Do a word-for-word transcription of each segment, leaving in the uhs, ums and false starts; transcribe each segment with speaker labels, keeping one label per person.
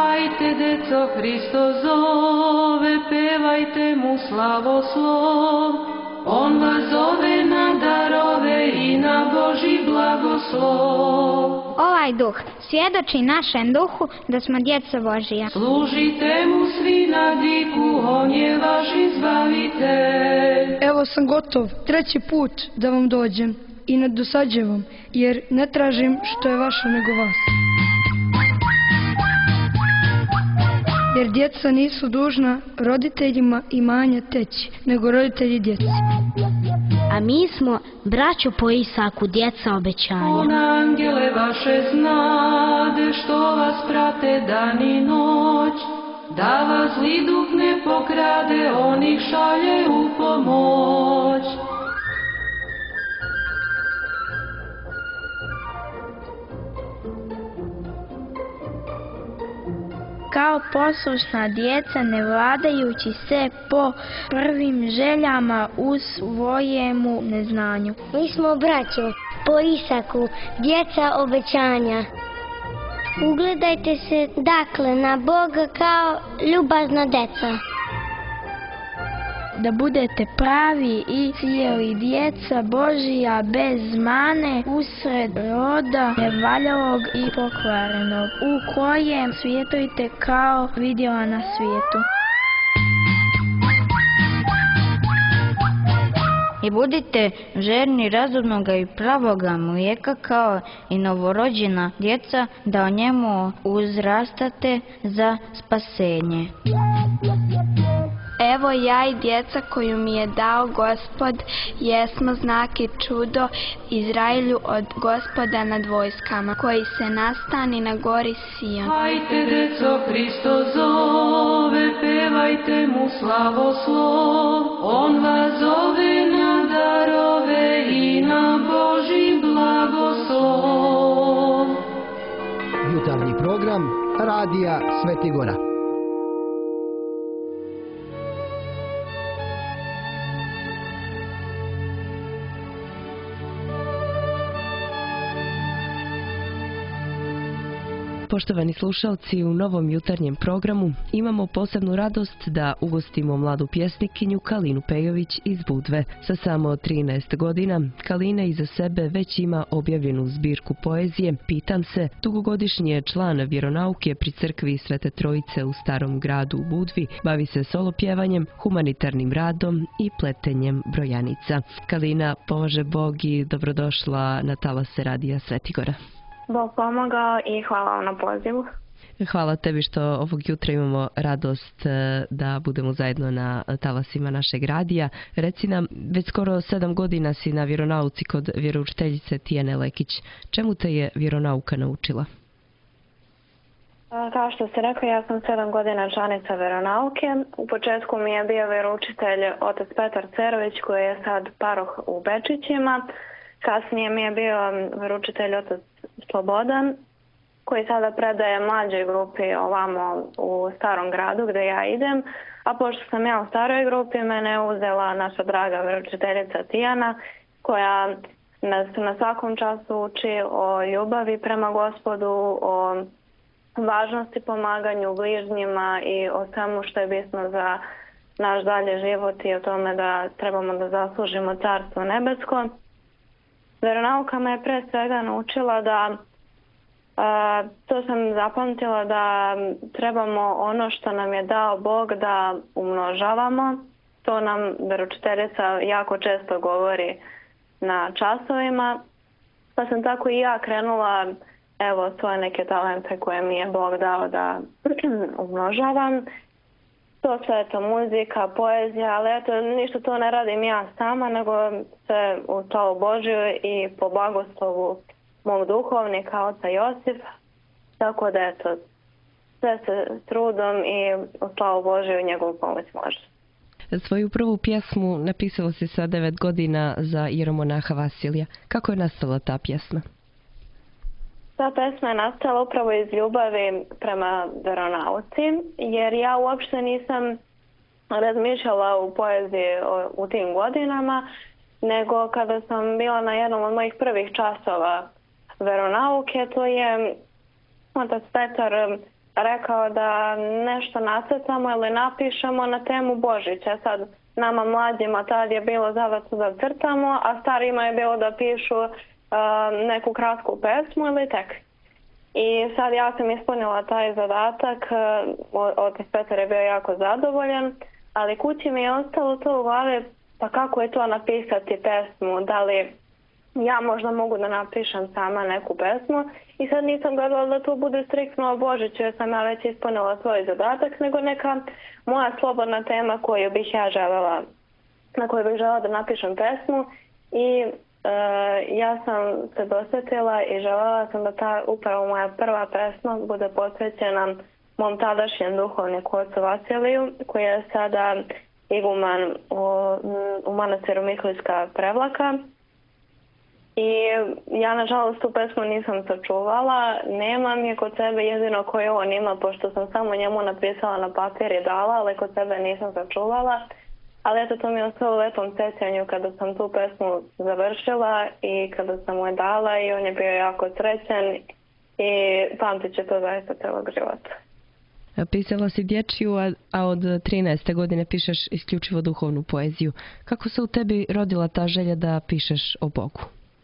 Speaker 1: Hajte, deco, Hristo zove, pevajte mu slavoslov. On vas zove na darove i na Božji blagoslov.
Speaker 2: Ovaj duh svjedoči našem duhu da smo djeca Božija.
Speaker 1: Služite mu svi na diku, on je vaš izbavitelj.
Speaker 3: Evo sam gotov treći put da vam dođem i ne dosađujem, jer ne tražim što je vaše nego vas. Jer djeca nisu dužna roditeljima imanja teći, nego roditelji djeci.
Speaker 4: A mi smo braćo po Isaku, djeca obećanja.
Speaker 1: On angele vaše znade, što vas prate dan i noć, da vas zli duh ne pokrade, on ih šalje u pomoć.
Speaker 5: Kao poslušna djeca, ne vladajući se po prvim željama u svojemu neznanju.
Speaker 6: Mi smo braćo po Isaku, djeca obećanja. Ugledajte se dakle na Boga kao ljubazna djeca.
Speaker 5: Da budete pravi i cijeli djeca Božija bez mane usred roda nevaljavog i pokvarenog, u kojem svjetujete kao vidjela na svijetu.
Speaker 4: I budite željni razumnoga i pravoga mlijeka kao i novorođena djeca, da o njemu uzrastate za spasenje.
Speaker 5: Evo ja i djeca koju mi je dao Gospod, jesmo znak i čudo Izraelju od Gospoda nad vojskama, koji se nastani na gori Sijon.
Speaker 1: Hajte, deco, Hristo zove, pevajte mu slavoslov. On vas zove na darove i na Božji blagoslov.
Speaker 7: Jutarnji program Radija Svetigora.
Speaker 8: Poštovani slušalci, u novom jutarnjem programu imamo posebnu radost da ugostimo mladu pjesnikinju Kalinu Pejović iz Budve. Sa samo trinaest godina, Kalina iza sebe već ima objavljenu zbirku poezije Pitam se, dugogodišnji je član vjeronauke pri crkvi Svete Trojice u Starom gradu u Budvi, bavi se solo pjevanjem, humanitarnim radom i pletenjem brojanica. Kalina, pomaže Bog i dobrodošla na talase Radija Svetigora.
Speaker 9: Bog pomogao i hvala vam na pozivu.
Speaker 8: Hvala tebi što ovog jutra imamo radost da budemo zajedno na talasima našeg radija. Reci nam, već skoro sedam godina si na vjeronauci kod vjeroučiteljice Tijane Lekić. Čemu te je vjeronauka naučila?
Speaker 9: Kao što ste rekli, ja sam sedam godina članica vjeronauke. U početku mi je bio vjeroučitelj otac Petar Cerović, koji je sad paroh u Bečićima. Kasnije mi je bio vjeroučitelj otac Slobodan, koji sada predaje mlađoj grupi ovamo u Starom gradu gdje ja idem. A pošto sam ja u staroj grupi, mene uzela naša draga vjeroučiteljica Tijana, koja nas na svakom času uči o ljubavi prema Gospodu, o važnosti pomaganju bližnjima i o svemu što je bitno za naš dalje život i o tome da trebamo da zaslužimo Carstvo nebesko. Vjeronauka me je pre svega naučila da, a, to sam zapamtila, da trebamo ono što nam je dao Bog da umnožavamo. To nam vjeroučiteljica jako često govori na časovima. Pa sam tako i ja krenula, evo, svoje neke talente koje mi je Bog dao da umnožavam. To sve je to muzika, poezija, ali eto, ništa to ne radim ja sama, nego sve u slavu Božju i po blagoslovu mog duhovnika, oca Josipa. Tako da eto, sve se trudom i u slavu Božju i njegovu pomoć može.
Speaker 8: Svoju prvu pjesmu napisala si sa devet godina za jeromonaha Vasilija. Kako je nastala ta pjesma?
Speaker 9: Ta pesma je nastala upravo iz ljubavi prema vjeronauci, jer ja uopšte nisam razmišljala u poeziji u tim godinama, nego kada sam bila na jednom od mojih prvih časova vjeronauke, to je otac Petar rekao da nešto nacrtamo ili napišemo na temu Božića. Sad nama mlađima tad je bilo zadato da crtamo, a starima je bilo da pišu uh, neku kratku pesmu ili tekst. I sad ja sam ispunila taj zadatak, uh, otac Petar je bio jako zadovoljan, ali kući mi je ostalo to u glavi, pa kako je to napisati pesmu, da li ja možda mogu da napišem sama neku pesmu. I sad nisam gledala da to bude striktno o Božiću, jer sam ja već ispunila svoj zadatak, nego neka moja slobodna tema koju bih ja željela, na koju bih željela da napišem pesmu. I e, ja sam se dosjetila i željela sam da ta upravo moja prva pesma bude posvećena mom tadašnjem duhovniku ocu Vasiliju, koji je sada iguman u, u manastiru Mihliška Prevlaka. I ja nažalost tu pesmu nisam sačuvala, nemam je kod sebe, jedino koju on ima, pošto sam samo njemu napisala na papir i dala, ali kod sebe nisam sačuvala. Ali eto, to mi je ostalo u lepom sjećanju kada sam tu pesmu završila i kada sam mu je dala i on je bio jako srećan i pamtit će to zaista celog života.
Speaker 8: Pisala si dječju, a, a od trinaeste godine pišeš isključivo duhovnu poeziju. Kako se u tebi rodila ta želja da pišeš o Bogu?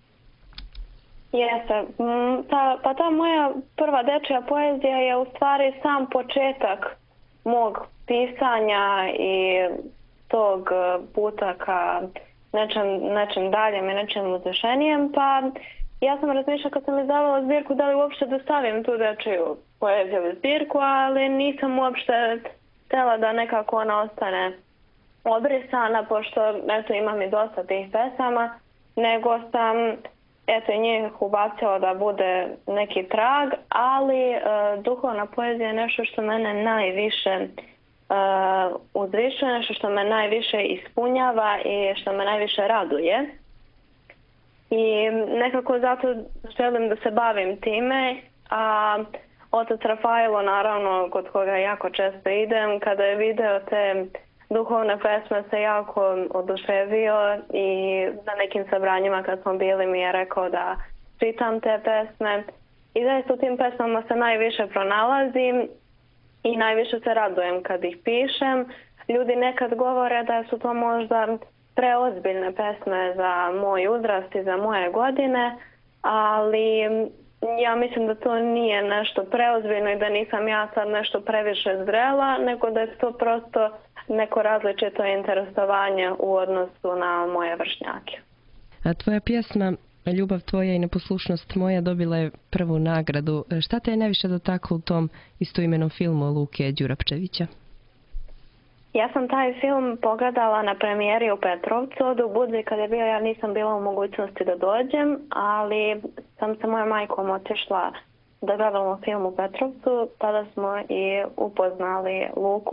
Speaker 9: Jeste. Ta, pa ta moja prva dečja poezija je u stvari sam početak mog pisanja i tog puta ka nečem, nečem daljem i nečem uzvišenijem. Pa ja sam razmišljala kad sam izdavala zbirku da li uopšte da stavim tu dečju poeziju u zbirku, ali nisam uopšte htjela da nekako ona ostane obrisana, pošto eto, imam i dosta tih pesama, nego sam eto njih ubacila da bude neki trag, ali e, duhovna poezija je nešto što mene najviše e, uzvišuje, nešto što me najviše ispunjava i što me najviše raduje. I nekako zato želim da se bavim time, a otac Rafaelo, naravno, kod koga jako često idem, kada je video te duhovne pesme se jako oduševio i na nekim sabranjima kad smo bili mi je rekao da čitam te pesme i zaista u tim pesmama se najviše pronalazim i najviše se radujem kad ih pišem. Ljudi nekad govore da su to možda preozbiljne pesme za moj uzrast i za moje godine, ali ja mislim da to nije nešto preozbiljno i da nisam ja sad nešto previše zrela, nego da je to prosto neko različito interesovanje u odnosu na moje vršnjake.
Speaker 8: A tvoja pjesma Ljubav tvoja i neposlušnost moja dobila je prvu nagradu. Šta te je najviše dotaklo u tom istoimenom filmu Luke Đurapčevića?
Speaker 9: Ja sam taj film pogledala na premijeri u Petrovcu od Budzi kad je bio, ja nisam bila u mogućnosti da dođem, ali sam sa mojom majkom otišla da gledamo film u Petrovcu, tada smo i upoznali Luku.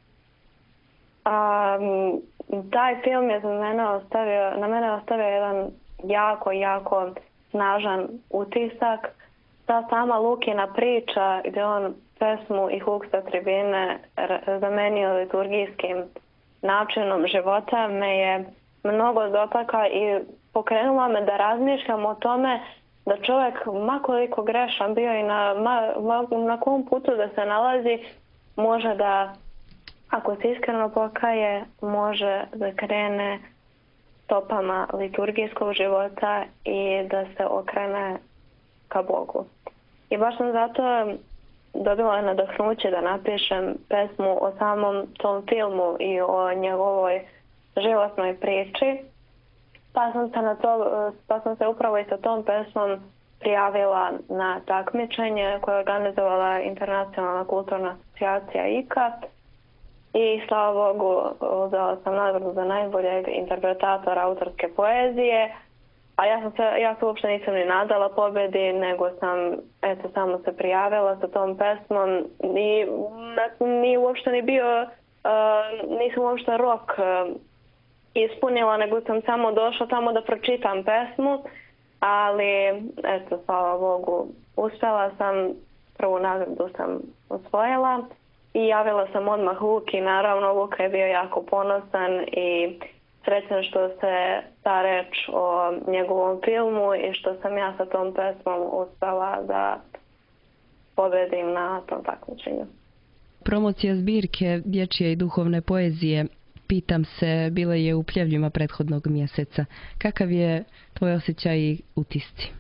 Speaker 9: Um, taj film je za mene ostavio, na mene ostavio jedan jako, jako snažan utisak. Ta sama Lukina priča gdje on pesmu i huk sa tribine zamenio liturgijskim načinom života me je mnogo dotakla i pokrenula me da razmišljam o tome da čovjek, makoliko grešan bio i na, ma, na kom putu da se nalazi, može da, ako se iskreno pokaje, može da krene stopama liturgijskog života i da se okrene ka Bogu. I baš sam zato dobila nadahnuće da napišem pesmu o samom tom filmu i o njegovoj životnoj priči. Pa sam se, na to, pa sam se upravo i sa tom pesmom prijavila na takmičenje koje je organizovala Internacionalna kulturna asocijacija I K A i slava Bogu uzela sam nagradu za najboljeg interpretatora autorske poezije. A ja sam se, ja se uopšte nisam ni nadala pobjedi, nego sam eto samo se prijavila sa tom pesmom i ni uopšte ni bio, uh, nisam uopšte rok uh, ispunila, nego sam samo došla tamo da pročitam pesmu, ali eto, slava Bogu, uspjela sam, prvu nagradu sam osvojila i javila sam odmah Luki, naravno Luka je bio jako ponosan i srećan što se ta reč o njegovom filmu i što sam ja sa tom pesmom uspjela da pobedim na tom takmičenju.
Speaker 8: Promocija zbirke dječje i duhovne poezije, pitam se, bila je u Pljevljima prethodnog mjeseca. Kakav je tvoj osjećaj i utisci?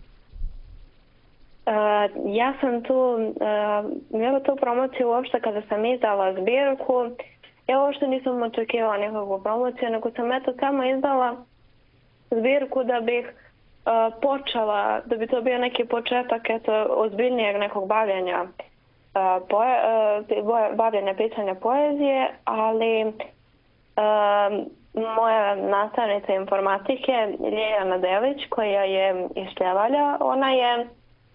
Speaker 9: Uh, ja sam tu, uh, evo tu promociju uopšte kada sam izdala zbirku, ja uopšte nisam očekivala nikakvu promociju, nego sam eto samo izdala zbirku da bih uh, počela, da bi to bio neki početak eto ozbiljnijeg nekog bavljenja uh, poe, uh, bavljenja pisanja poezije, ali uh, moja nastavnica informatike Ljiljana Delić, koja je iz Pljevalja, ona je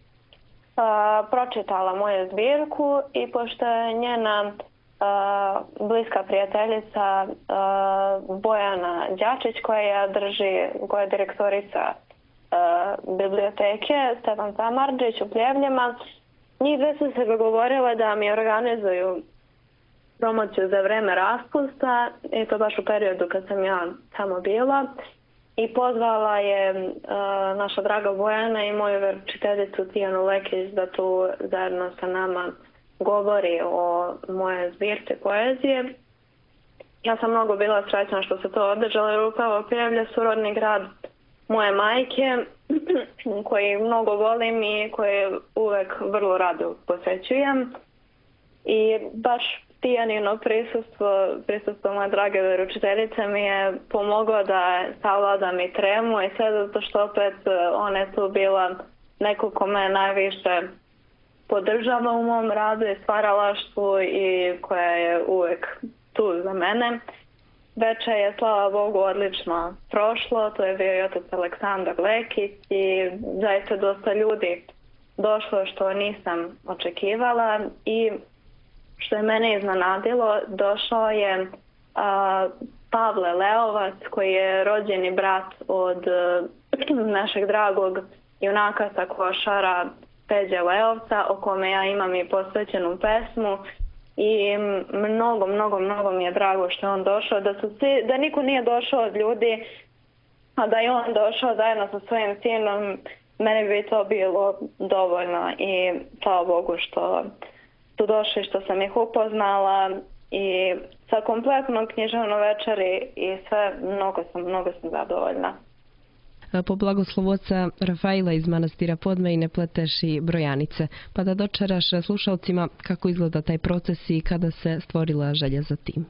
Speaker 9: Uh, pročitala moju zbirku i pošto je njena uh, bliska prijateljica uh, Bojana Đačić, koja drži, koja je direktorica uh, biblioteke Stefan Samardžić u Pljevljima, njih dve su se dogovorile da mi organizuju promociju za vreme raspusta, i to baš u periodu kad sam ja tamo bila. I pozvala je uh, naša draga Bojana i moju veroučiteljicu Tijanu Lekić da tu zajedno sa nama govori o moje zbirci poezije. Ja sam mnogo bila srećna što se to održalo, jer upravo Pljevlje su rodni grad moje majke, koji mnogo volim i koje uvek vrlo rado posećujem. I baš Tijanino prisustvo, prisustvo moje drage veroučiteljice mi je pomoglo da savladam i tremu i sve zato što opet ona je tu bila neko ko me najviše podržava u mom radu i stvaralaštvu i koja je uvek tu za mene. Veče je, slava Bogu, odlično prošlo, to je bio i otac Aleksandar Lekić i zaista dosta ljudi došlo što nisam očekivala i što je mene iznenadilo, došao je a, Pavle Leovac, koji je rođeni brat od a, našeg dragog junaka sa Košara Peđe Leovca, o kome ja imam i posvećenu pesmu. I mnogo, mnogo, mnogo mi je drago što je on došao, da, su svi, da niko nije došao od ljudi, a da je on došao zajedno sa svojim sinom, meni bi to bilo dovoljno i slava Bogu što su došli, što sam ih upoznala i sa kompletnom književnom večeri i sve, mnogo sam, mnogo sam zadovoljna.
Speaker 8: Po blagoslovu oca Rafaila iz manastira Podmejne pleteš i brojanice, pa da dočaraš slušalcima kako izgleda taj proces i kada se stvorila želja za tim.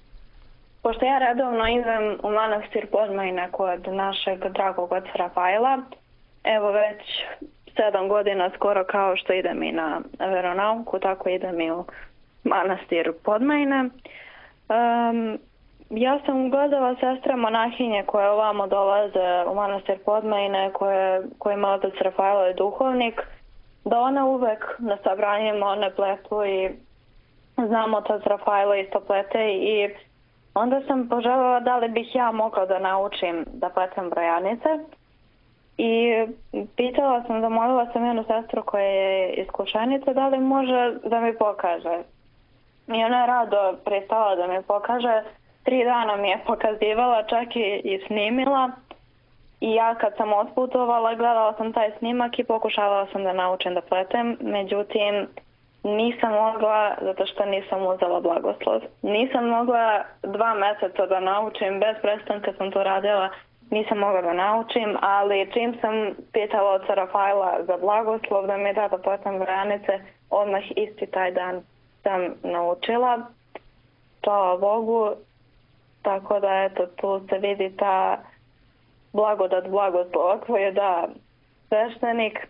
Speaker 9: Pošto ja redovno idem u manastir Podmejne kod našeg dragog oca Rafaila, evo već sedam godina skoro kao što idem i na veronauku, tako idem i u manastir Podmejne. Um, ja sam gledala sestre monahinje koje ovamo dolaze u manastir Podmejne, koje, kojima otac Rafailo je duhovnik, da one uvek na sabranjima one pletu i znam otac Rafailo isto plete i onda sam poželjela da li bih ja mogla da naučim da pletem brojanice. I pitala sam, zamolila sam jednu sestru koja je iz Kušenice da li može da mi pokaže. I ona je rado pristala da mi pokaže. Tri dana mi je pokazivala, čak i, i snimila. I ja kad sam otputovala, gledala sam taj snimak i pokušavala sam da naučim da pletem. Međutim, nisam mogla, zato što nisam uzela blagoslov. Nisam mogla dva meseca da naučim, bez prestanka sam to radila. Nisam mogla da naučim, ali čim sam pitala oca Rafaila za blagoslov da mi da da pletem brojanice, odmah isti taj dan sam naučila. Slava Bogu, tako da eto tu se vidi ta blagodat blagoslova koju da sveštenik.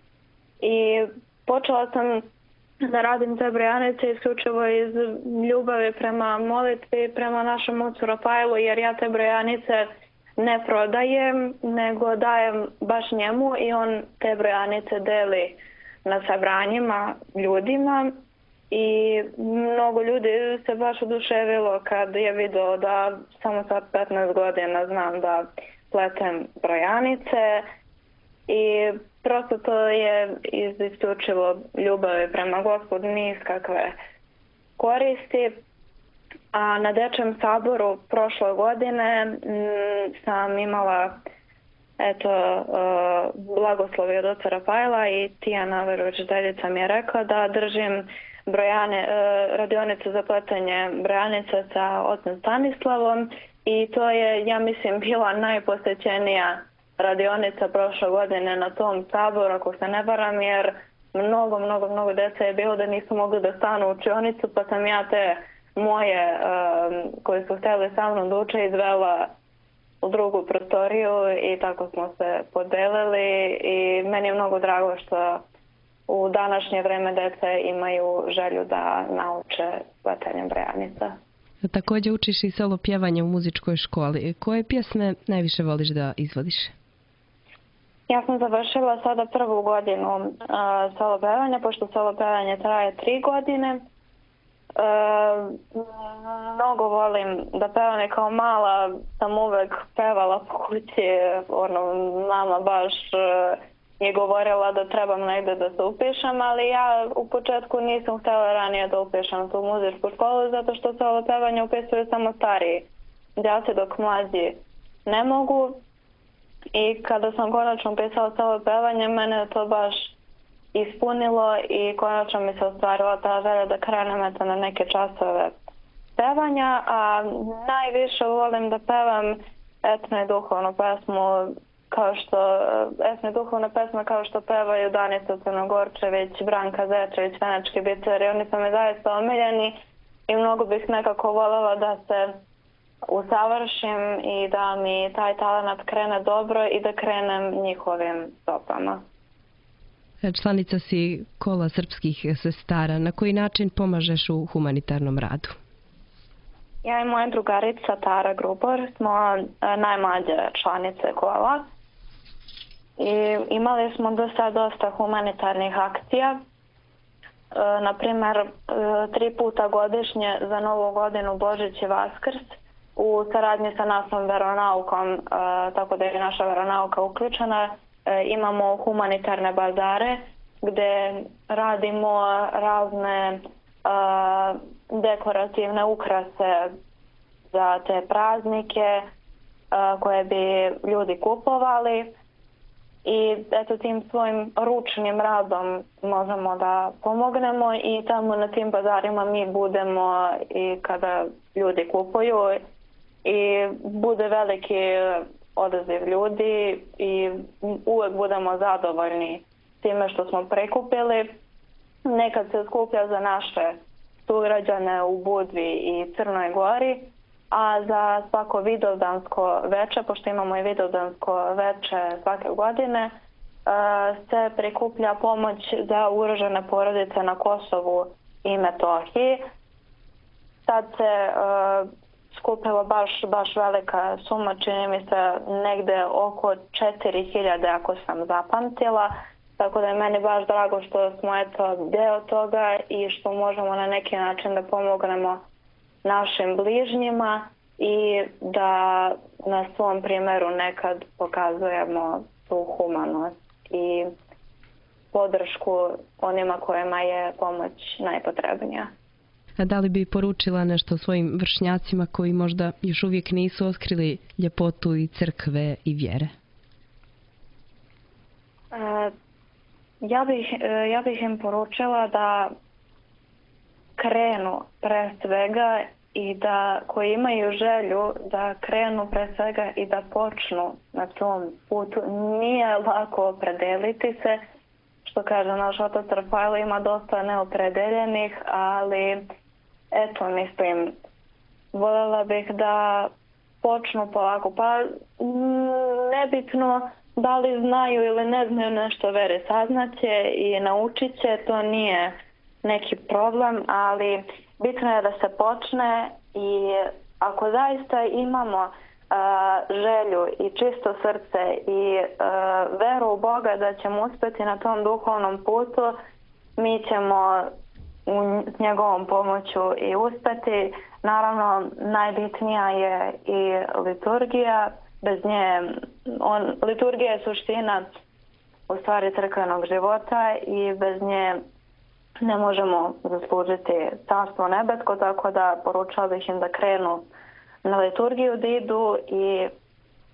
Speaker 9: I počela sam da radim te brojanice isključivo iz ljubavi prema molitvi, prema našem ocu Rafailu, jer ja te brojanice ne prodajem, nego dajem baš njemu i on te brojanice deli na sabranjima ljudima i mnogo ljudi se baš oduševilo kad je video da samo sad petnaest godina znam da pletem brojanice i prosto to je iz isključivo ljubavi prema Gospodu, ni iz kakve koristi. A na Dečjem saboru prošle godine m, sam imala eto, blagoslovi od oca Rafaela i Tijana, veroučiteljica, mi je rekla da držim brojane, radionicu za pletanje brojanica sa ocem Stanislavom i to je, ja mislim, bila najposećenija radionica prošle godine na tom saboru, ako se ne varam, jer mnogo, mnogo, mnogo djece je bilo da nisu mogli da stanu u učionicu, pa sam ja te moje um, koji su htjeli sa mnom da uče izvela u drugu prostoriju i tako smo se podelili i meni je mnogo drago što u današnje vreme djece imaju želju da nauče pletanjem brojanica.
Speaker 8: Također učiš i solo pjevanje u muzičkoj školi. Koje pjesme najviše voliš da izvodiš?
Speaker 9: Ja sam završila sada prvu godinu uh, solo pevanja, pošto solo pevanje traje tri godine. Uh, mnogo volim da pevam i kao mala sam uvek pevala po kući, ono, mama baš uh, je govorila da trebam negdje da se upišem, ali ja u početku nisam htjela ranije da upišem tu muzičku školu zato što solo pevanje upisuju samo stariji djeci dok mlađi ne mogu. I kada sam konačno pisala solo pevanje, mene to baš ispunilo i konačno mi se ostvarila ta želja da krenem eto na neke časove pevanja, a najviše volim da pevam etno i duhovnu pesmu, kao što etno i duhovne pesme kao što pevaju Danica Crnogorčević, Branka Zečević, Venački bicer, i oni su mi zaista omiljeni i mnogo bih nekako voljela da se usavršim i da mi taj talent krene dobro i da krenem njihovim stopama.
Speaker 8: Članica si kola srpskih sestara. Na koji način pomažeš u humanitarnom radu?
Speaker 9: Ja i moja drugarica Tara Grubor smo najmlađe članice kola i imali smo do sad dosta humanitarnih akcija. Na primjer, tri puta godišnje za Novu godinu, Božić i Vaskrs u saradnji sa našom veronaukom, tako da je naša veronauka uključena. Imamo humanitarne bazare gdje radimo razne uh, dekorativne ukrase za te praznike uh, koje bi ljudi kupovali i eto tim svojim ručnim radom možemo da pomognemo i tamo na tim bazarima mi budemo i kada ljudi kupuju i bude veliki odaziv ljudi i uvek budemo zadovoljni time što smo prekupili. Nekad se skuplja za naše sugrađane u Budvi i Crnoj Gori, a za svako vidovdansko veče, pošto imamo i vidovdansko veče svake godine, se prikuplja pomoć za ugrožene porodice na Kosovu i Metohiji. Sad se skupila baš, baš velika suma, čini mi se negde oko četiri hiljade ako sam zapamtila, tako da je meni baš drago što smo eto deo toga i što možemo na neki način da pomognemo našim bližnjima i da na svom primjeru nekad pokazujemo tu humanost i podršku onima kojima je pomoć najpotrebnija.
Speaker 8: A da li bi poručila nešto svojim vršnjacima koji možda još uvijek nisu otkrili ljepotu i crkve i vjere?
Speaker 9: E, ja, bih, ja bih im poručila da krenu pre svega i da koji imaju želju da krenu pre svega i da počnu na tom putu. Nije lako opredeliti se, što kaže naš otac Rafael, ima dosta neopredeljenih, ali eto, mislim, voljela bih da počnu polako, pa nebitno da li znaju ili ne znaju nešto vere, saznaće i naučit će, to nije neki problem, ali bitno je da se počne i ako zaista imamo uh, želju i čisto srce i uh, veru u Boga da ćemo uspjeti na tom duhovnom putu, mi ćemo u njegovom pomoću i uspjeti. Naravno, najbitnija je i liturgija. Bez nje, on, liturgija je suština u stvari crkvenog života i bez nje ne možemo zaslužiti carstvo nebesko, tako da poručila bih im da krenu na liturgiju da idu i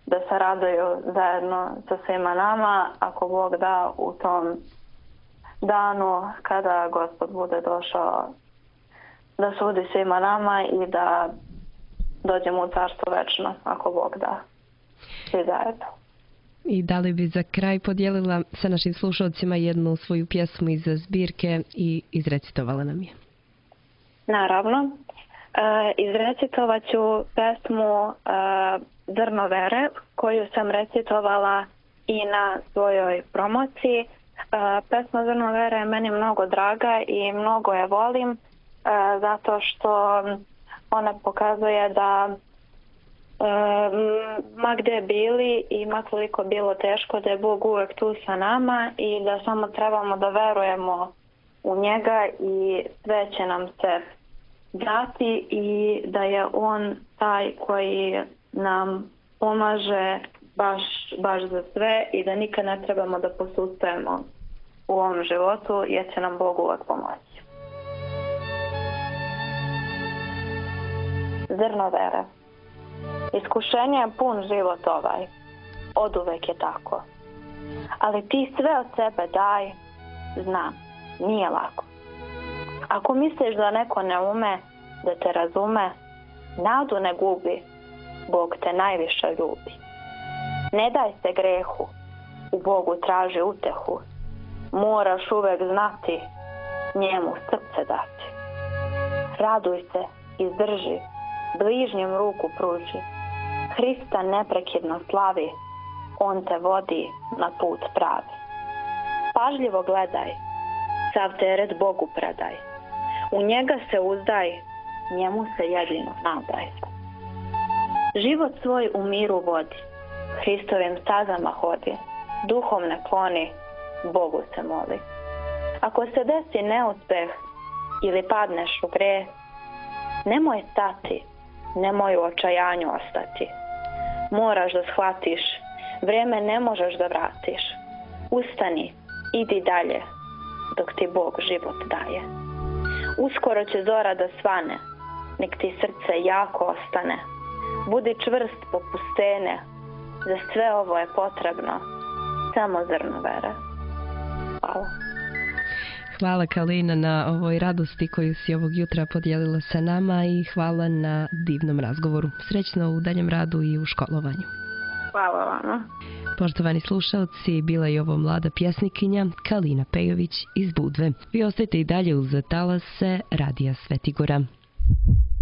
Speaker 9: da se raduju zajedno sa svima nama, ako Bog da, u tom danu kada Gospod bude došao da sudi svima nama i da dođemo u carstvo večno, ako Bog da. Svi zajedno.
Speaker 8: I da li bi za kraj podijelila sa našim slušalcima jednu svoju pjesmu iz zbirke i izrecitovala nam je?
Speaker 9: Naravno. E, izrecitovat ću pesmu e, Zrno vere, koju sam recitovala i na svojoj promociji. E, pesma Zrno vere je meni mnogo draga i mnogo je volim, e, zato što ona pokazuje da e, ma gde bili i ma koliko bilo teško, da je Bog uvek tu sa nama i da samo trebamo da verujemo u njega i sve će nam se dati i da je on taj koji nam pomaže baš, baš za sve i da nikad ne trebamo da posustajemo u ovom životu jer će nam Bog uvek pomoći. Zrno vere. Iskušenje je pun život ovaj. Oduvek je tako. Ali ti sve od sebe daj, znam, nije lako. Ako misliš da neko ne ume, da te razume, nadu ne gubi, Bog te najviše ljubi. Ne daj se grehu, u Bogu traži utehu, moraš uvek znati, njemu srce dati. Raduj se, izdrži, bližnjem ruku pruži, Hrista neprekidno slavi, on te vodi na put pravi. Pažljivo gledaj, sav teret Bogu predaj, u njega se uzdaj, njemu se jedino nadaj. Život svoj u miru vodi, Hristovim stazama hodi, duhom ne kloni, Bogu se moli. Ako se desi neuspeh ili padneš u greh, nemoj stati, nemoj u očajanju ostati. Moraš da shvatiš, vrijeme ne možeš da vratiš. Ustani, idi dalje, dok ti Bog život daje. Uskoro će zora da svane, nek ti srce jako ostane. Budi čvrst poput stene, za sve ovo je potrebno samo zrno vere. Hvala.
Speaker 8: Hvala Kalina na ovoj radosti koju si ovog jutra podijelila sa nama i hvala na divnom razgovoru. Srećno u daljem radu i u školovanju.
Speaker 9: Hvala vama.
Speaker 8: Poštovani slušalci, bila je ovo mlada pjesnikinja Kalina Pejović iz Budve. Vi ostajete i dalje uz talase Radija Svetigora.